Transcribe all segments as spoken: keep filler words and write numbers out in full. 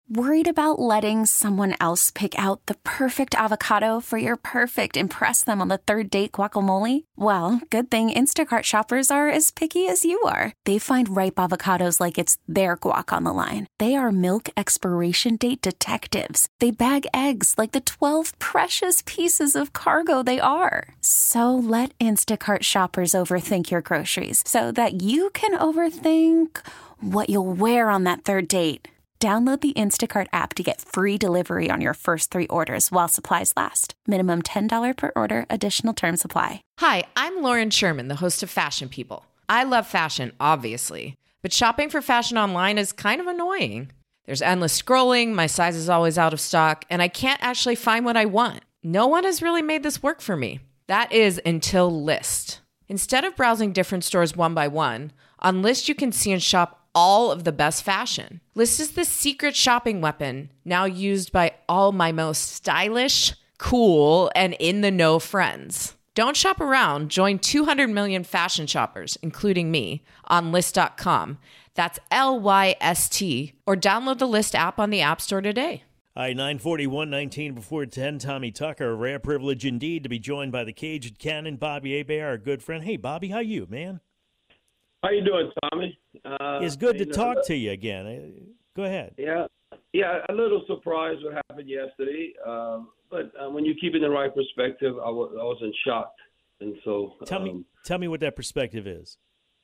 Worried about letting someone else pick out the perfect avocado for your perfect impress them on the third date guacamole? Well, good thing Instacart shoppers are as picky as you are. They find ripe avocados like it's their guac on the line. They are milk expiration date detectives. They bag eggs like the twelve precious pieces of cargo they are. So let Instacart shoppers overthink your groceries so that you can overthink what you'll wear on that third date. Download the Instacart app to get free delivery on your first three orders while supplies last. Minimum ten dollars per order. Additional terms apply. Hi, I'm Lauren Sherman, the host of Fashion People. I love fashion, obviously, but shopping for fashion online is kind of annoying. There's endless scrolling, my size is always out of stock, and I can't actually find what I want. No one has really made this work for me. That is until Lyst. Instead of browsing different stores one by one, on Lyst you can see and shop all of the best fashion. Lyst is the secret shopping weapon now used by all my most stylish, cool, and in-the-know friends. Don't shop around. Join two hundred million fashion shoppers, including me, on Lyst dot com. That's L Y S T. Or download the Lyst app on the App Store today. Hi, nine forty-one, nineteen before ten, Tommy Tucker. A rare privilege indeed to be joined by the Caged Cannon, Bobby Hebert, our good friend. Hey, Bobby, how you, man? How you doing, Tommy? Uh, it's good to know, talk to you again. Uh, Go ahead. Yeah, yeah. A little surprised what happened yesterday, um, but uh, when you keep it in the right perspective, I, w- I wasn't shocked, and so tell um, me, tell me what that perspective is.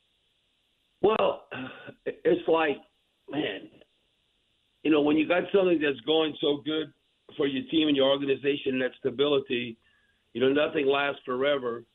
Well, it's like, man, you know, when you got something that's going so good for your team and your organization, and that stability, you know, nothing lasts forever,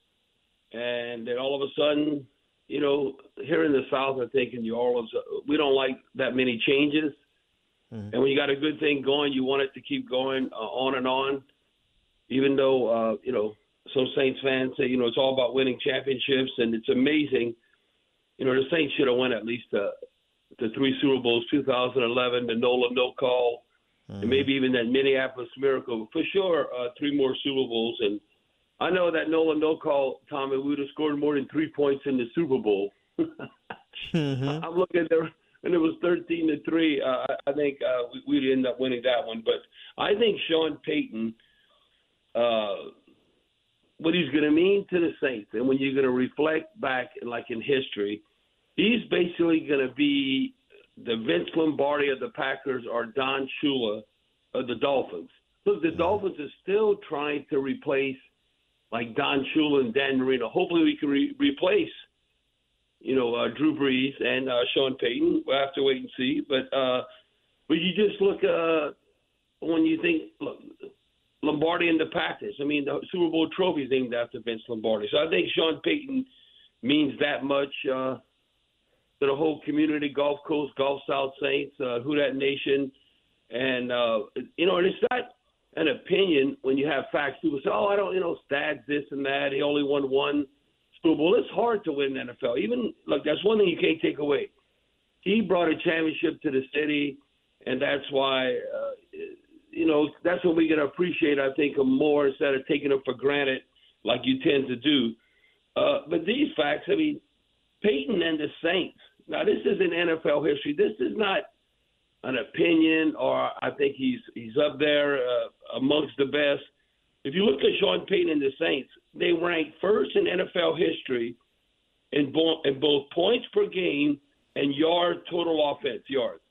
and then all of a sudden. You know, here in the South, I think in New Orleans, we don't like that many changes. Mm-hmm. And when you got a good thing going, you want it to keep going uh, on and on. Even though, uh, you know, some Saints fans say, you know, it's all about winning championships, and it's amazing. You know, the Saints should have won at least uh, the three Super Bowls, two thousand eleven, the Nola no call, mm-hmm. and maybe even that Minneapolis Miracle. For sure, uh, three more Super Bowls. And I know that Nola no call, Tommy, we would have scored more than three points in the Super Bowl. mm-hmm. I'm looking there, and it was thirteen to three. Uh, I think uh, we, we'd end up winning that one. But I think Sean Payton, uh, what he's going to mean to the Saints, and when you're going to reflect back, like in history, he's basically going to be the Vince Lombardi of the Packers or Don Shula of the Dolphins. Look, the mm-hmm. Dolphins are still trying to replace like Don Shula and Dan Marino. Hopefully we can re- replace, you know, uh, Drew Brees and uh, Sean Payton. We'll have to wait and see. But uh, but you just look uh, when you think, look, Lombardi and the Packers. I mean, the Super Bowl trophy is named after Vince Lombardi. So I think Sean Payton means that much uh, to the whole community, Gulf Coast, Gulf South Saints, uh, Who Dat Nation. And, uh, you know, and it's not – an opinion when you have facts. People say, oh, I don't, you know, stats, this and that. He only won one Super Bowl. It's hard to win in the N F L. Even, look, that's one thing you can't take away. He brought a championship to the city, and that's why, uh, you know, that's what we're going to appreciate, I think, more instead of taking them for granted like you tend to do. Uh, but these facts, I mean, Peyton and the Saints, now this is in N F L history. This is not an opinion, or I think he's he's up there uh, amongst the best. If you look at Sean Payton and the Saints, they rank first in N F L history in, bo- in both points per game and yard total offense yards.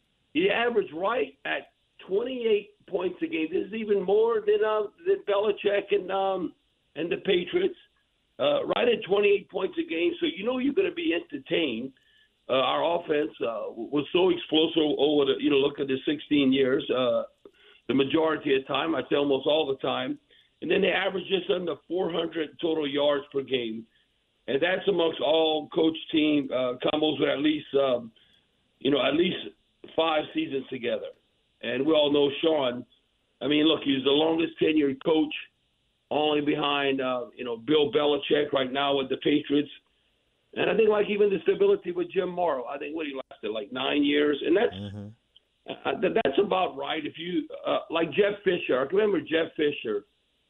He averaged right at twenty-eight points a game. This is even more than uh, than Belichick and um, and the Patriots. Uh, right at twenty-eight points a game, so you know you're going to be entertained. Uh, our offense uh, was so explosive over the, you know, look at the sixteen years, uh, the majority of the time, I'd say almost all the time. And then they averaged just under four hundred total yards per game. And that's amongst all coach team uh, combos with at least, um, you know, at least five seasons together. And we all know Sean. I mean, look, he's the longest tenured coach, only behind, uh, you know, Bill Belichick right now with the Patriots. And I think, like, even the stability with Jim Morrow, I think what he lasted, like, nine years. And that's mm-hmm. uh, that's about right. If you uh, – like Jeff Fisher. I can remember Jeff Fisher.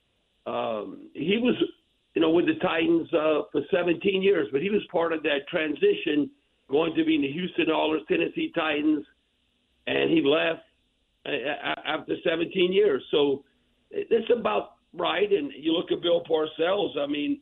Um, he was, you know, with the Titans uh, for seventeen years, but he was part of that transition going to be in the Houston Oilers, Tennessee Titans, and he left. after seventeen years. So it's about right. And you look at Bill Parcells, I mean,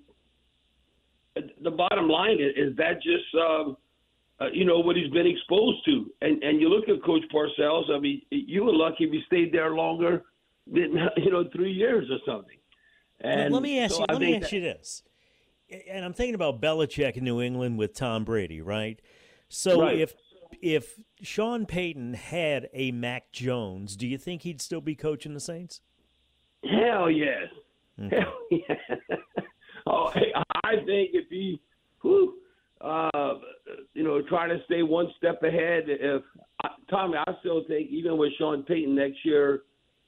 the bottom line is, is that just, um, uh, you know, what he's been exposed to. And and you look at Coach Parcells, I mean, you were lucky if you stayed there longer than, you know, three years or something. And let me ask so you. I Let me ask that, you this. And I'm thinking about Belichick in New England with Tom Brady, right? So right. if if Sean Payton had a Mac Jones, do you think he'd still be coaching the Saints? Hell yes. Okay. Hell yes. Oh, I think if he, whew, uh, you know, try to stay one step ahead. If Tommy, I still think even with Sean Payton next year,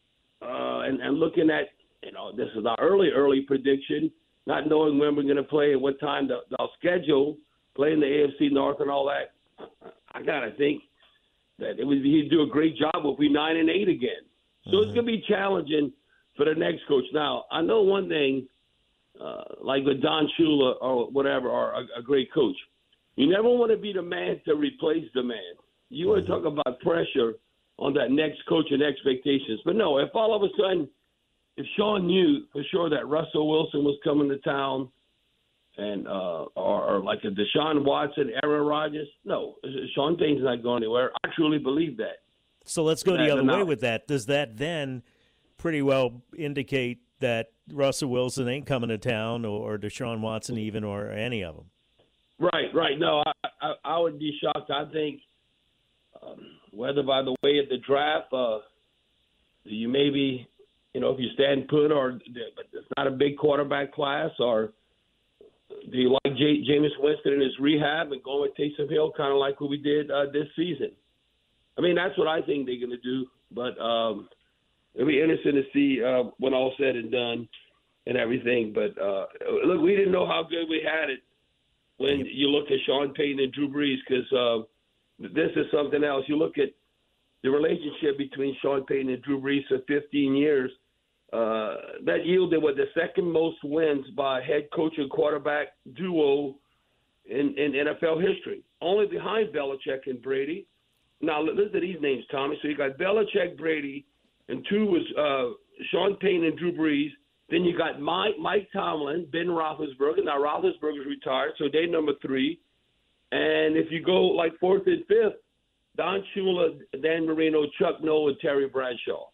uh, and, and looking at, you know, this is our early, early prediction, not knowing when we're going to play and what time the, they'll schedule, playing the A F C North and all that. I gotta think that it would he'd do a great job if we nine and eight again. So mm-hmm. It's gonna be challenging for the next coach. Now I know one thing, uh, like with Don Shula or whatever, or a, a great coach, you never want to be the man to replace the man. You want to talk about pressure on that next coach and expectations. But no, if all of a sudden, if Sean knew for sure that Russell Wilson was coming to town, and uh, or, or like a Deshaun Watson, Aaron Rodgers, no, Sean Payton's not going anywhere. I truly believe that. So let's go the that, other now, way with that. Does that then pretty well indicate that Russell Wilson ain't coming to town, or, or Deshaun Watson even, or any of them? Right, right. No, I, I, I would be shocked. I think um, whether by the way of the draft, uh, you maybe, you know, if you stand put, or but it's not a big quarterback class, or do you like J- Jameis Winston in his rehab and going with Taysom Hill, kind of like what we did uh, this season? I mean, that's what I think they're going to do. But um, it'll be interesting to see uh, when all said and done and everything. But, uh, look, we didn't know how good we had it when you look at Sean Payton and Drew Brees, because uh, this is something else. You look at the relationship between Sean Payton and Drew Brees for fifteen years. Uh, that yielded what the second most wins by head coach and quarterback duo in, in N F L history, only behind Belichick and Brady. Now, listen to these names, Tommy. So you got Belichick, Brady, and two was uh, Sean Payton and Drew Brees. Then you got Mike, Mike Tomlin, Ben Roethlisberger. Now, Roethlisberger's retired, so they're number three. And if you go like fourth and fifth, Don Shula, Dan Marino, Chuck Noll, and Terry Bradshaw.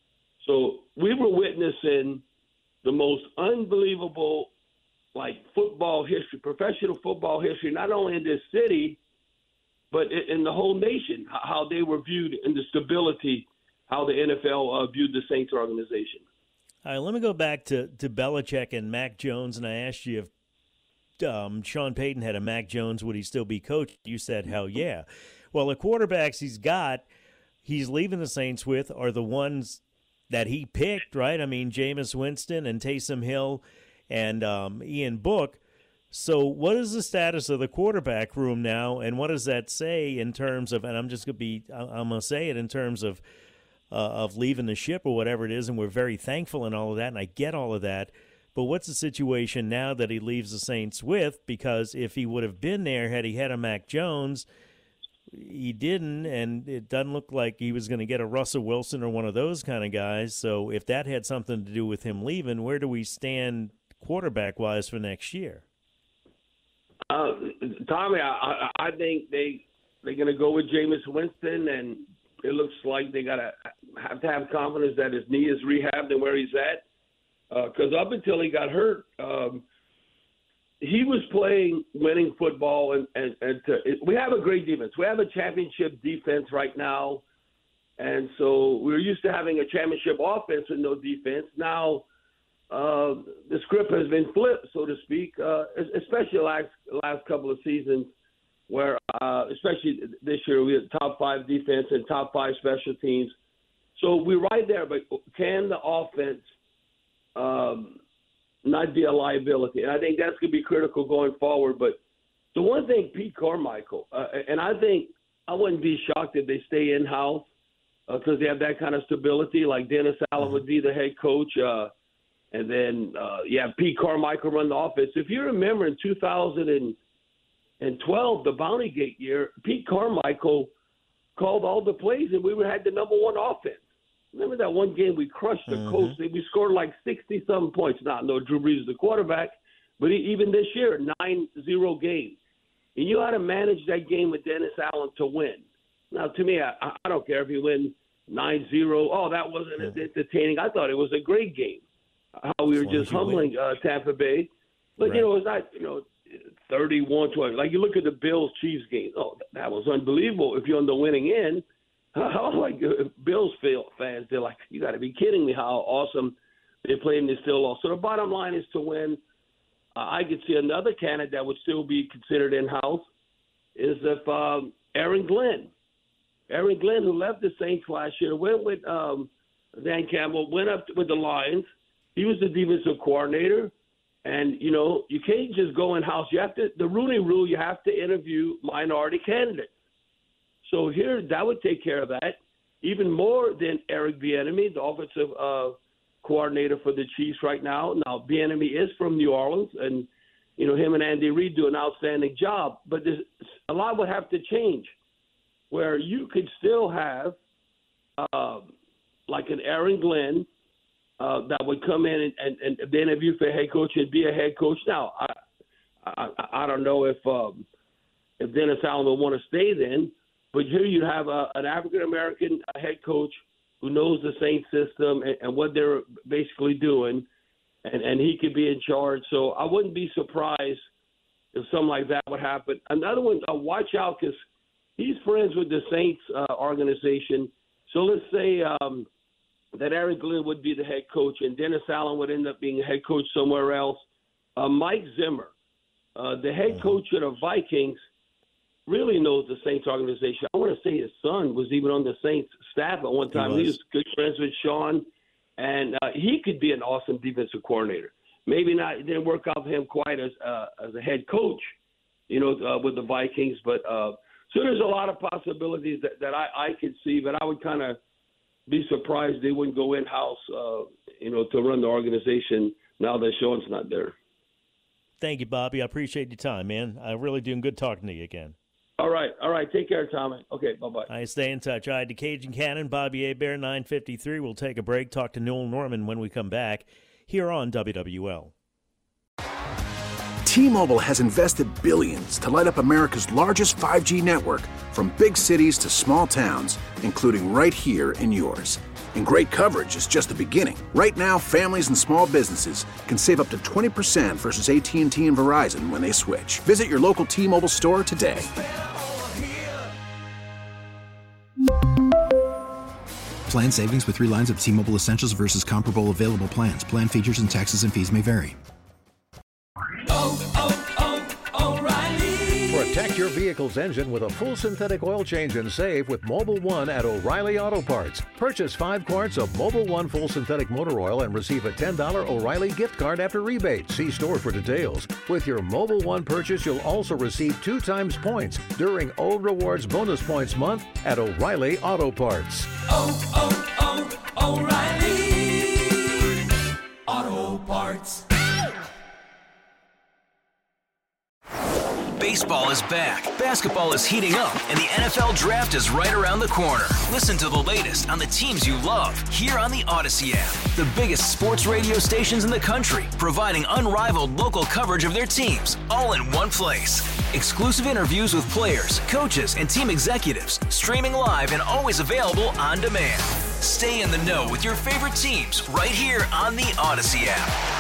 So we were witnessing the most unbelievable, like, football history, professional football history, not only in this city, but in the whole nation, how they were viewed, and the stability, how the N F L uh, viewed the Saints organization. All right, let me go back to, to Belichick and Mac Jones, and I asked you if um, Sean Payton had a Mac Jones, would he still be coach? You said, hell yeah. Well, the quarterbacks he's got, he's leaving the Saints with are the ones that he picked, right? I mean, Jameis Winston and Taysom Hill and um, Ian Book. So what is the status of the quarterback room now, and what does that say in terms of, and I'm just going to be, I'm going to say it in terms of, uh, of leaving the ship or whatever it is, and we're very thankful and all of that, and I get all of that, but what's the situation now that he leaves the Saints with? Because if he would have been there had he had a Mac Jones, he didn't, and it doesn't look like he was going to get a Russell Wilson or one of those kind of guys. So if that had something to do with him leaving, where do we stand quarterback-wise for next year? Uh, Tommy, I, I think they, they're going to go with Jameis Winston, and it looks like they got to have to have confidence that his knee is rehabbed and where he's at. Because uh, up until he got hurt, um, he was playing winning football, and, and, and to, it, we have a great defense. We have a championship defense right now, and so we're used to having a championship offense with no defense. Now uh, the script has been flipped, so to speak, uh, especially the last, last couple of seasons where, uh, especially this year, we had top five defense and top five special teams. So we're right there, but can the offense um, – not be a liability? And I think that's going to be critical going forward. But the one thing, Pete Carmichael, uh, and I think I wouldn't be shocked if they stay in-house because uh, they have that kind of stability, like Dennis Allen would be the head coach. Uh, and then uh, you have Pete Carmichael run the offense. If you remember in two thousand twelve, the Bounty Gate year, Pete Carmichael called all the plays, and we had the number one offense. Remember that one game we crushed the Mm-hmm. Colts? We scored like sixty-some points. Now, no, Drew Brees is the quarterback, but he, even this year, nine zero game. And you had to manage that game with Dennis Allen to win. Now, to me, I, I don't care if you win nine zero. Oh, that wasn't as entertaining. I thought it was a great game. How we were just humbling uh, Tampa Bay. But, Right. you know, it's not, you know, thirty-one twenty. Like, you look at the Bills-Chiefs game. Oh, that was unbelievable. If you're on the winning end, how like uh, Bills fans, they're like, you got to be kidding me how awesome they played and they still lost. So the bottom line is to win. Uh, I could see another candidate that would still be considered in-house is if um, Aaron Glenn. Aaron Glenn, who left the Saints last year, went with um, Dan Campbell, went up with the Lions. He was the defensive coordinator. And, you know, you can't just go in-house. You have to – the Rooney Rule, you have to interview minority candidates. So here, that would take care of that, even more than Eric Bieniemy, the offensive uh, coordinator for the Chiefs right now. Now, Bieniemy is from New Orleans, and, you know, him and Andy Reid do an outstanding job. But there's, a lot would have to change where you could still have, uh, like an Aaron Glenn uh, that would come in and, and, and be interviewed for head coach and be a head coach. Now, I, I, I don't know if um, if Dennis Allen will want to stay then. But here you have a, an African-American head coach who knows the Saints system and, and what they're basically doing, and, and he could be in charge. So I wouldn't be surprised if something like that would happen. Another one, uh, watch out because he's friends with the Saints uh, organization. So let's say um, that Aaron Glenn would be the head coach and Dennis Allen would end up being a head coach somewhere else. Uh, Mike Zimmer, uh, the head coach of the Vikings, really knows the Saints organization. I want to say his son was even on the Saints staff at one time. He was, he was good friends with Sean, and uh, he could be an awesome defensive coordinator. Maybe not, it didn't work out for him quite as uh, as a head coach, you know, uh, with the Vikings. But uh, so there's a lot of possibilities that, that I, I could see, but I would kind of be surprised they wouldn't go in-house, uh, you know, to run the organization now that Sean's not there. Thank you, Bobby. I appreciate your time, man. I really do. Good talking to you again. All right. All right. Take care, Tommy. Okay. Bye-bye. I stay in touch. All right, to Cajun Cannon, Bobby Hebert, nine fifty-three. We'll take a break, talk to Noel Norman when we come back here on W W L. T-Mobile has invested billions to light up America's largest five G network, from big cities to small towns, including right here in yours. And great coverage is just the beginning. Right now, families and small businesses can save up to twenty percent versus A T and T and Verizon when they switch. Visit your local T-Mobile store today. Plan savings with three lines of T-Mobile Essentials versus comparable available plans. Plan features and taxes and fees may vary. Oh, oh, oh, O'Reilly. Protect your vehicle's engine with a full synthetic oil change and save with Mobil one at O'Reilly Auto Parts. Purchase five quarts of Mobil one full synthetic motor oil and receive a ten dollars O'Reilly gift card after rebate. See store for details. With your Mobil one purchase, you'll also receive two times points during O Rewards Bonus Points Month at O'Reilly Auto Parts. Oh, oh, oh, O'Reilly Auto Parts. Baseball is back, basketball is heating up, and the N F L Draft is right around the corner. Listen to the latest on the teams you love here on the Odyssey app. The biggest sports radio stations in the country, providing unrivaled local coverage of their teams, all in one place. Exclusive interviews with players, coaches, and team executives, streaming live and always available on demand. Stay in the know with your favorite teams right here on the Odyssey app.